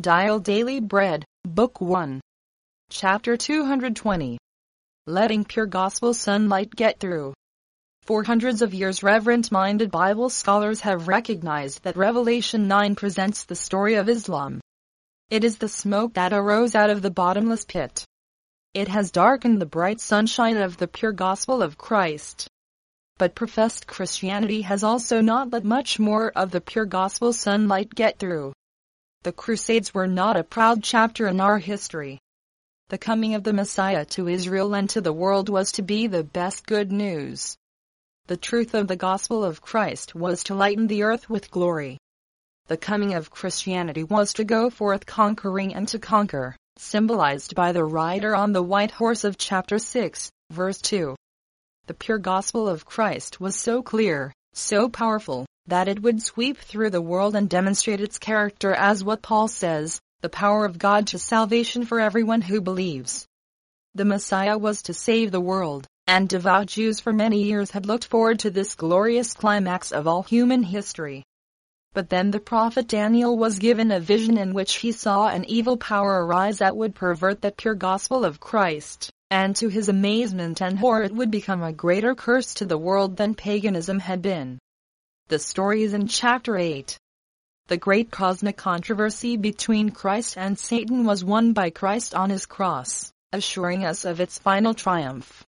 Dial Daily Bread, Book 1. Chapter 220. Letting Pure Gospel Sunlight Get Through. For hundreds of years, reverent-minded Bible scholars have recognized that Revelation 9 presents the story of Islam. It is the smoke that arose out of the bottomless pit. It has darkened the bright sunshine of the pure gospel of Christ. But professed Christianity has also not let much more of the pure gospel sunlight get through. The Crusades were not a proud chapter in our history. The coming of the Messiah to Israel and to the world was to be the best good news. The truth of the gospel of Christ was to lighten the earth with glory. The coming of Christianity was to go forth conquering and to conquer, symbolized by the rider on the white horse of chapter 6, verse 2. The pure gospel of Christ was so clear, so powerful, that it would sweep through the world and demonstrate its character as what Paul says, the power of God to salvation for everyone who believes. The Messiah was to save the world, and devout Jews for many years had looked forward to this glorious climax of all human history. But then the prophet Daniel was given a vision in which he saw an evil power arise that would pervert that pure gospel of Christ, and to his amazement and horror it would become a greater curse to the world than paganism had been. The story is in chapter 8. The great cosmic controversy between Christ and Satan was won by Christ on his cross, assuring us of its final triumph.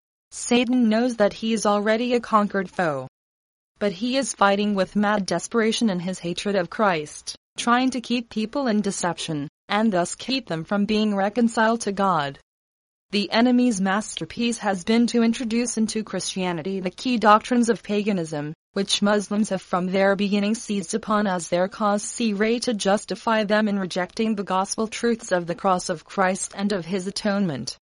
Satan knows that he is already a conquered foe. But he is fighting with mad desperation in his hatred of Christ, trying to keep people in deception, and thus keep them from being reconciled to God. The enemy's masterpiece has been to introduce into Christianity the key doctrines of paganism, which Muslims have from their beginning seized upon as their cause to justify them in rejecting the gospel truths of the cross of Christ and of his atonement.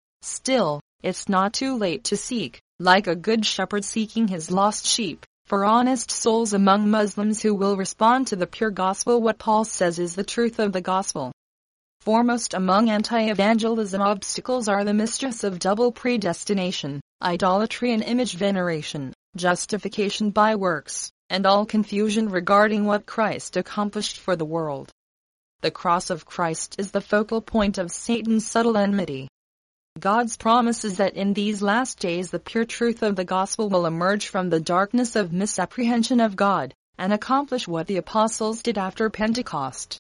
Still, it's not too late to seek, like a good shepherd seeking his lost sheep, for honest souls among Muslims who will respond to the pure gospel. What Paul says is the truth of the gospel. Foremost among anti-evangelism obstacles are the mistress of double predestination, idolatry and image veneration, justification by works, and all confusion regarding what Christ accomplished for the world. The cross of Christ is the focal point of Satan's subtle enmity. God's promise is that in these last days the pure truth of the gospel will emerge from the darkness of misapprehension of God, and accomplish what the apostles did after Pentecost.